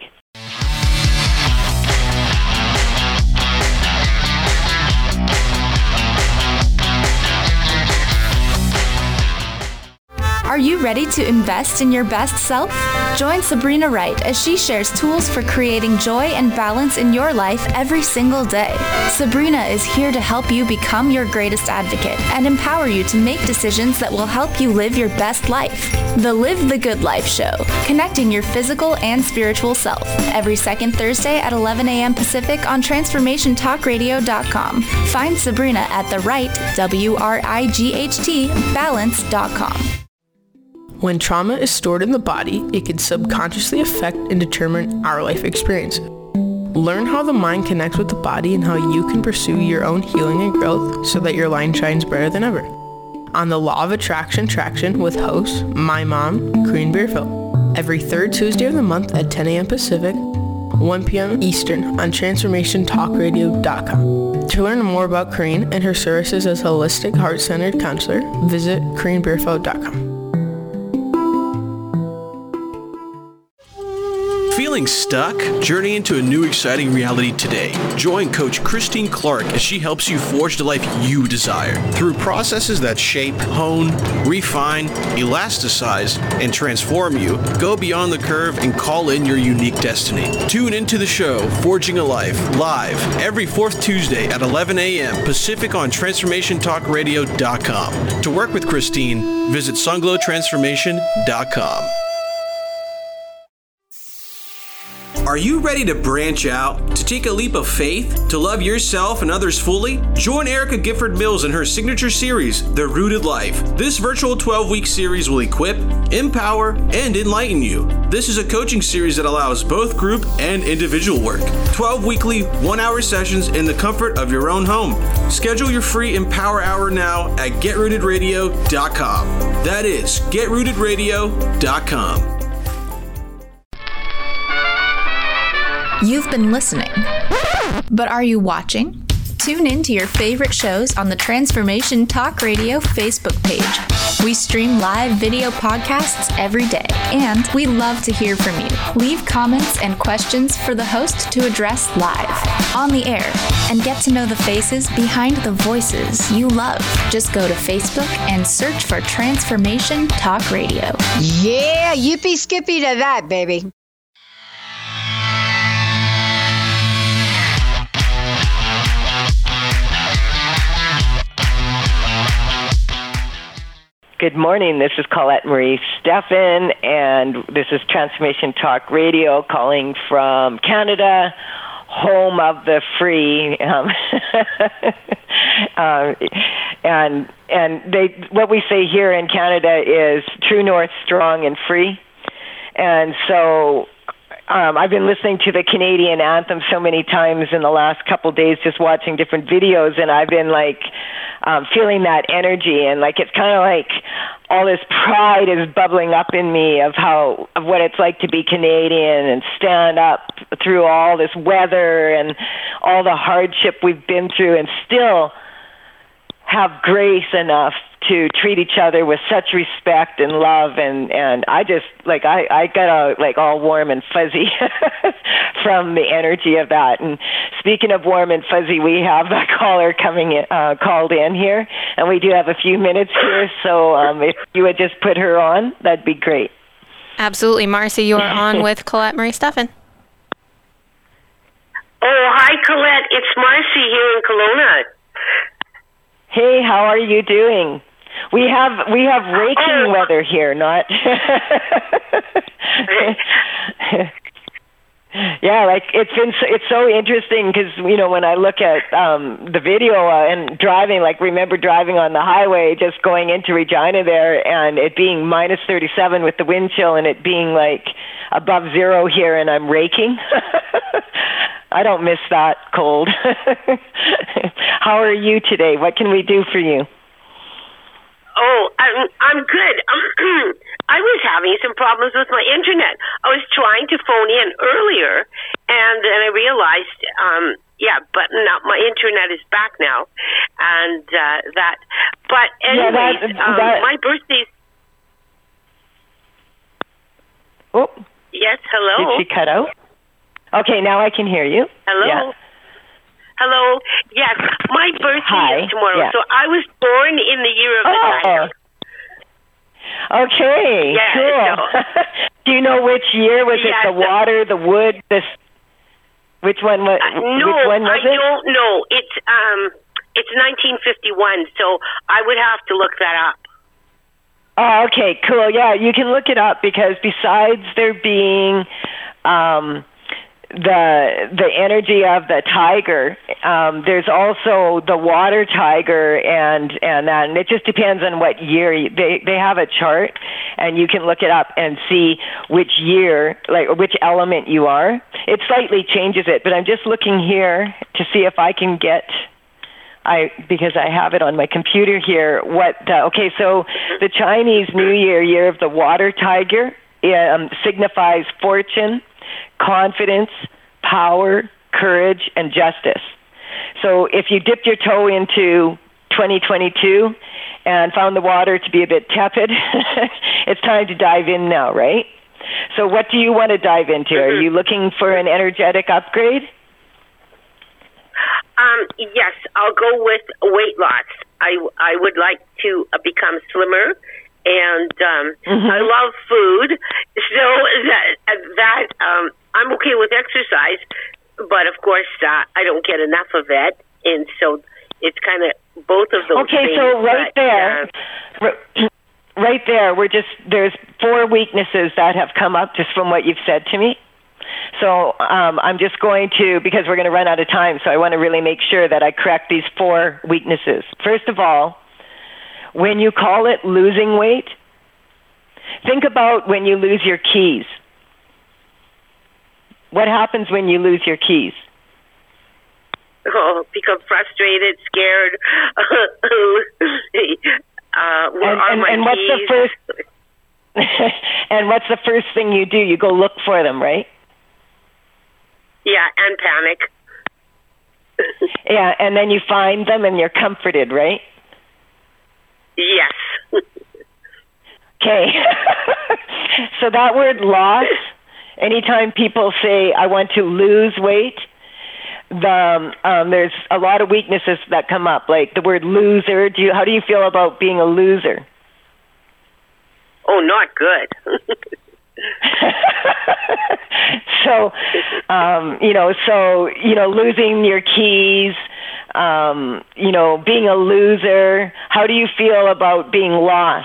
Speaker 9: Are you ready to invest in your best self? Join Sabrina Wright as she shares tools for creating joy and balance in your life every single day. Sabrina is here to help you become your greatest advocate and empower you to make decisions that will help you live your best life. The Live the Good Life Show, connecting your physical and spiritual self. Every second Thursday at eleven a.m. Pacific on transformation talk radio dot com. Find Sabrina at the right, W R I G H T, balance dot com.
Speaker 10: When trauma is stored in the body, it can subconsciously affect and determine our life experiences. Learn how the mind connects with the body and how you can pursue your own healing and growth so that your light shines brighter than ever. On the Law of Attraction Traction with host, my mom, Corinne Beerfield, every third Tuesday of the month at ten a.m. Pacific, one p.m. Eastern on transformation talk radio dot com. To learn more about Corinne and her services as a holistic heart-centered counselor, visit corinne beerfield dot com.
Speaker 11: Feeling stuck? Journey into a new exciting reality today. Join Coach Christine Clark as she helps you forge the life you desire. Through processes that shape, hone, refine, elasticize, and transform you, go beyond the curve and call in your unique destiny. Tune into the show, Forging a Life, live every fourth Tuesday at eleven a.m. Pacific on transformation talk radio dot com. To work with Christine, visit sunglow transformation dot com. Are you ready to branch out, to take a leap of faith, to love yourself and others fully? Join Erica Gifford Mills in her signature series, The Rooted Life. This virtual twelve-week series will equip, empower, and enlighten you. This is a coaching series that allows both group and individual work. twelve weekly, one-hour sessions in the comfort of your own home. Schedule your free Empower Hour now at get rooted radio dot com. That is get rooted radio dot com.
Speaker 9: You've been listening, but are you watching? Tune in to your favorite shows on the Transformation Talk Radio Facebook page. We stream live video podcasts every day, and we love to hear from you. Leave comments and questions for the host to address live, on the air, and get to know the faces behind the voices you love. Just go to Facebook and search for Transformation Talk Radio.
Speaker 12: Yeah, yippee skippy to that, baby.
Speaker 2: Good morning. This is Colette Marie Steffen, and this is Transformation Talk Radio calling from Canada, home of the free. Um, uh, and and they what we say here in Canada is true north, strong, and free. And so um, I've been listening to the Canadian anthem so many times in the last couple days, just watching different videos, and I've been like, Um, feeling that energy, and like it's kind of like all this pride is bubbling up in me of how of what it's like to be Canadian and stand up through all this weather and all the hardship we've been through, and still have grace enough to treat each other with such respect and love, and and I just like I I got a, like all warm and fuzzy from the energy of that. And speaking of warm and fuzzy, we have a caller coming in, uh, called in here, and we do have a few minutes here. So um, if you would just put her on, that'd be great.
Speaker 13: Absolutely, Marcy. You are on with Colette Marie Steffen.
Speaker 14: Oh, hi, Colette. It's Marcy here in Kelowna.
Speaker 2: Hey, how are you doing? We have we have raking oh. weather here, not. Yeah, like it's been it's so interesting because you know when I look at um, the video uh, and driving, like remember driving on the highway, just going into Regina there, and it being minus thirty-seven with the wind chill, and it being like above zero here, and I'm raking. I don't miss that cold. How are you today? What can we do for you?
Speaker 14: Oh, I'm I'm good. Um, I was having some problems with my internet. I was trying to phone in earlier, and then I realized, um, yeah, but now my internet is back now, and uh, that. But anyways, yeah, that, um, that, my birthday's.
Speaker 2: Oh.
Speaker 14: Yes. Hello.
Speaker 2: Did she cut out? Okay, now I can hear you.
Speaker 14: Hello.
Speaker 2: Yeah.
Speaker 14: Hello. Yes, my birthday
Speaker 2: Hi.
Speaker 14: is tomorrow,
Speaker 2: yeah.
Speaker 14: so I was born in the year of the
Speaker 2: oh.
Speaker 14: tiger.
Speaker 2: Okay,
Speaker 14: Yeah,
Speaker 2: cool.
Speaker 14: so-
Speaker 2: Do you know which year? Was
Speaker 14: Yeah,
Speaker 2: it the
Speaker 14: so-
Speaker 2: water, the wood, this? Which one was?
Speaker 14: Uh, no,
Speaker 2: which one was
Speaker 14: I
Speaker 2: it?
Speaker 14: don't know. It's um, it's nineteen fifty-one, so I would have to look that up.
Speaker 2: Oh, okay, cool. Yeah, you can look it up because besides there being um, the the energy of the tiger, um, there's also the water tiger, and and that, and it just depends on what year you, they they have a chart, and you can look it up and see which year, like which element you are. It slightly changes it, but I'm just looking here to see if I can get. I because I have it on my computer here. What? Uh, okay, so the Chinese New Year, year of the water tiger, um, signifies fortune, confidence, power, courage, and justice. So if you dipped your toe into twenty twenty-two and found the water to be a bit tepid, it's time to dive in now, right? So what do you want to dive into? Mm-hmm. Are you looking for an energetic upgrade?
Speaker 14: Um, yes, I'll go with weight loss. I, I would like to uh, become slimmer, and um, mm-hmm. I love food. So that that um, I'm okay with exercise, but of course uh, I don't get enough of it, and so it's kind of both of those.
Speaker 2: Okay,
Speaker 14: things,
Speaker 2: so right
Speaker 14: but,
Speaker 2: there,
Speaker 14: uh,
Speaker 2: right there, we're just there's four weaknesses that have come up just from what you've said to me. So um, I'm just going to, because we're going to run out of time, so I want to really make sure that I correct these four weaknesses. First of all, when you call it losing weight, think about when you lose your keys. What happens when you lose your keys?
Speaker 14: Oh, become frustrated, scared. uh, where
Speaker 2: and,
Speaker 14: are
Speaker 2: and,
Speaker 14: my
Speaker 2: and what's
Speaker 14: keys?
Speaker 2: the first? And what's the first thing you do? You go look for them, right?
Speaker 14: Yeah, and panic.
Speaker 2: Yeah, and then you find them and you're comforted, right?
Speaker 14: Yes.
Speaker 2: Okay. So that word loss, anytime people say, I want to lose weight, the, um, there's a lot of weaknesses that come up, like the word loser. Do you, how do you feel about being a loser?
Speaker 14: Oh, not good.
Speaker 2: So, um, you know, so, you know, losing your keys, um, you know, being a loser. How do you feel about being lost?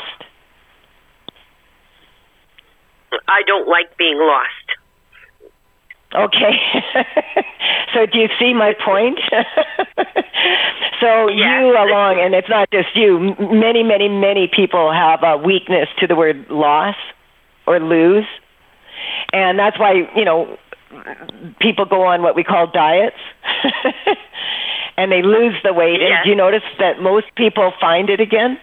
Speaker 14: I don't like being lost.
Speaker 2: Okay. So do you see my point? So
Speaker 14: yes.
Speaker 2: You along, and it's not just you, many, many, many people have a weakness to the word loss or lose. And that's why, you know, people go on what we call diets and they lose the weight.
Speaker 14: Yes.
Speaker 2: And do you notice that most people find it again?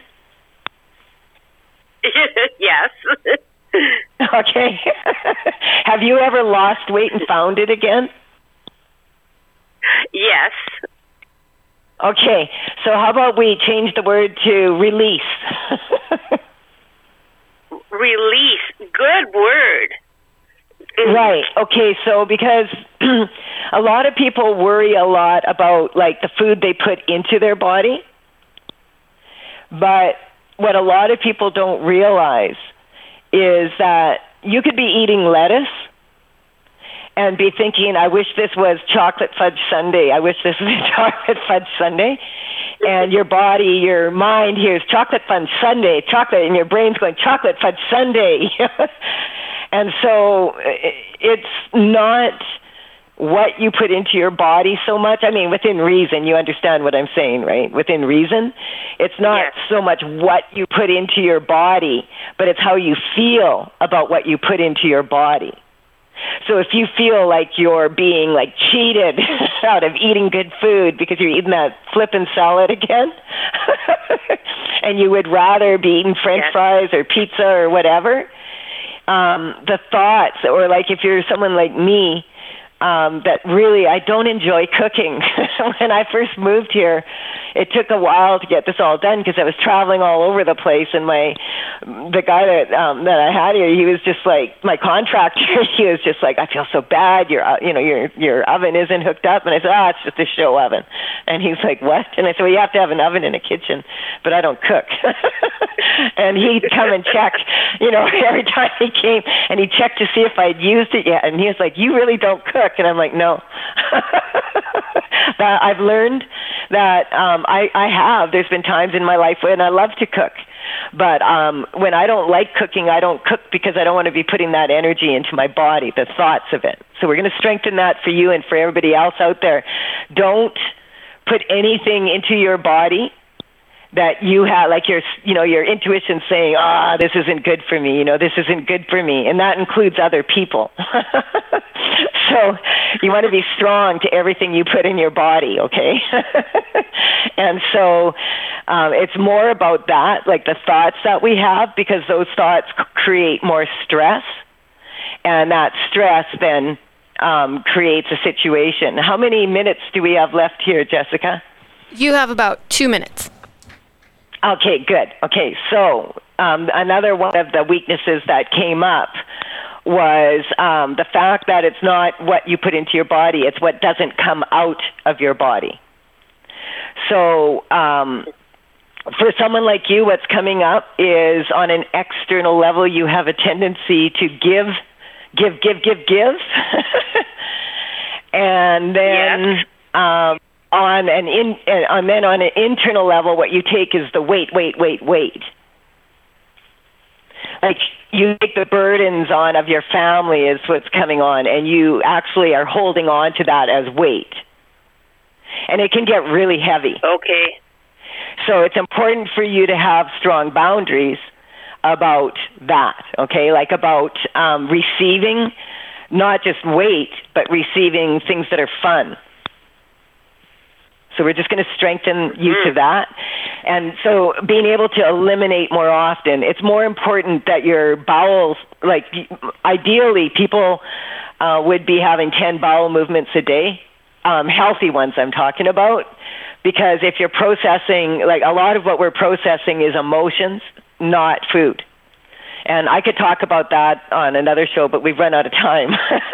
Speaker 14: Yes.
Speaker 2: Okay. Have you ever lost weight and found it again?
Speaker 14: Yes.
Speaker 2: Okay. So how about we change the word to release?
Speaker 14: Release. Good word.
Speaker 2: Right. Okay. So because a lot of people worry a lot about like the food they put into their body, but what a lot of people don't realize is that you could be eating lettuce and be thinking, I wish this was chocolate fudge sundae. I wish this was a chocolate fudge sundae. And your body, your mind hears chocolate fudge sundae, chocolate, and your brain's going, chocolate fudge sundae. And so it's not what you put into your body so much. I mean, within reason, you understand what I'm saying, right? Within reason. It's not
Speaker 14: yes.
Speaker 2: so much what you put into your body, but it's how you feel about what you put into your body. So if you feel like you're being like cheated out of eating good food because you're eating that flippin' salad again, and you would rather be eating French
Speaker 14: yes.
Speaker 2: fries or pizza or whatever, um, the thoughts, or like if you're someone like me, um, that really I don't enjoy cooking. When I first moved here, it took a while to get this all done because I was traveling all over the place, and my the guy that um, that I had here, he was just like my contractor. He was just like, I feel so bad. Your uh, you know your your oven isn't hooked up, and I said, ah, it's just a show oven. And he's like, what? And I said, well, you have to have an oven in a kitchen, but I don't cook. And he'd come and check, you know, every time he came, and he'd check to see if I'd used it yet. And he was like, you really don't cook? And I'm like, no. That I've learned that um, I, I have. There's been times in my life when I love to cook. But um, when I don't like cooking, I don't cook because I don't want to be putting that energy into my body, the thoughts of it. So we're going to strengthen that for you and for everybody else out there. Don't put anything into your body that you have, like your, you know, your intuition saying, ah, oh, this isn't good for me, you know, this isn't good for me. And that includes other people. So you want to be strong to everything you put in your body, okay? And so um, it's more about that, like the thoughts that we have, because those thoughts create more stress. And that stress then um, creates a situation. How many minutes do we have left here, Jessica?
Speaker 13: You have about two minutes.
Speaker 2: Okay, good. Okay, so um, another one of the weaknesses that came up was um, the fact that it's not what you put into your body, it's what doesn't come out of your body. So um, for someone like you, what's coming up is on an external level, you have a tendency to give, give, give, give, give. And then... Yes. Um, On an in, and then on an internal level, what you take is the wait, wait, wait, wait. Like you take the burdens on of your family is what's coming on, and you actually are holding on to that as weight. And it can get really heavy.
Speaker 14: Okay.
Speaker 2: So it's important for you to have strong boundaries about that, okay? Like about um, receiving, not just weight, but receiving things that are fun. So we're just going to strengthen you mm. to that. And so being able to eliminate more often, it's more important that your bowels, like ideally people uh, would be having ten bowel movements a day, um, healthy ones I'm talking about, because if you're processing, like a lot of what we're processing is emotions, not food. And I could talk about that on another show, but we've run out of time.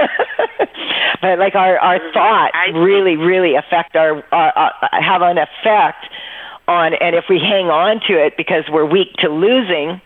Speaker 2: But like our, our thoughts really, really affect our, our, our, have an effect on, and if we hang on to it because we're weak to losing,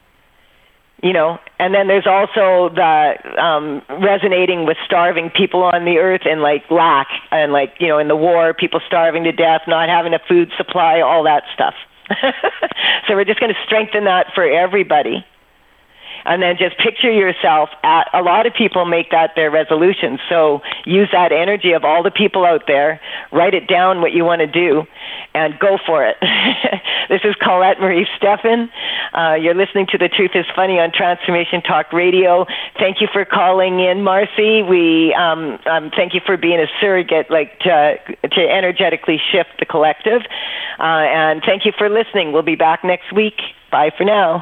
Speaker 2: you know, and then there's also the um, resonating with starving people on the earth and like lack and like, you know, in the war, people starving to death, not having a food supply, all that stuff. So we're just going to strengthen that for everybody. And then just picture yourself at, a lot of people make that their resolution. So use that energy of all the people out there, write it down what you want to do, and go for it. This is Colette Marie Steffen. Uh, you're listening to The Truth is Funny on Transformation Talk Radio. Thank you for calling in, Marcy. We um, um, thank you for being a surrogate, like to, to energetically shift the collective. Uh, and thank you for listening. We'll be back next week. Bye for now.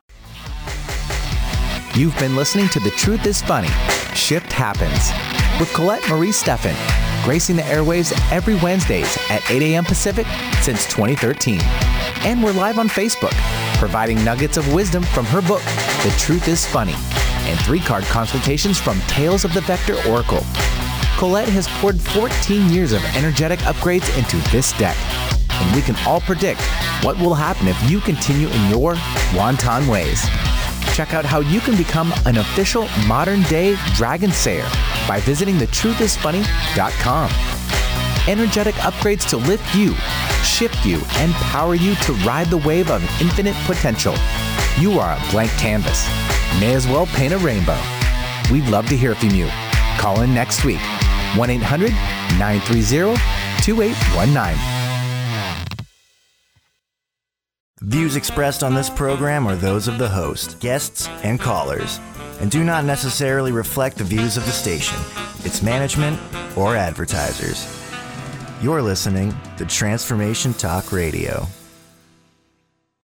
Speaker 1: You've been listening to The Truth is Funny, Shift Happens, with Colette Marie Steffen, gracing the airwaves every Wednesdays at eight a.m. Pacific since twenty thirteen. And we're live on Facebook, providing nuggets of wisdom from her book, The Truth is Funny, and three-card consultations from Tales of the Vector Oracle. Colette has poured fourteen years of energetic upgrades into this deck, and we can all predict what will happen if you continue in your wanton ways. Check out how you can become an official modern-day Dragon Sayer by visiting the truth is funny dot com. Energetic upgrades to lift you, shift you, and power you to ride the wave of infinite potential. You are a blank canvas. May as well paint a rainbow. We'd love to hear from you. Call in next week. one eight hundred nine three zero two eight one nine.
Speaker 15: Views expressed on this program are those of the host, guests, and callers, and do not necessarily reflect the views of the station, its management, or advertisers. You're listening to Transformation Talk Radio.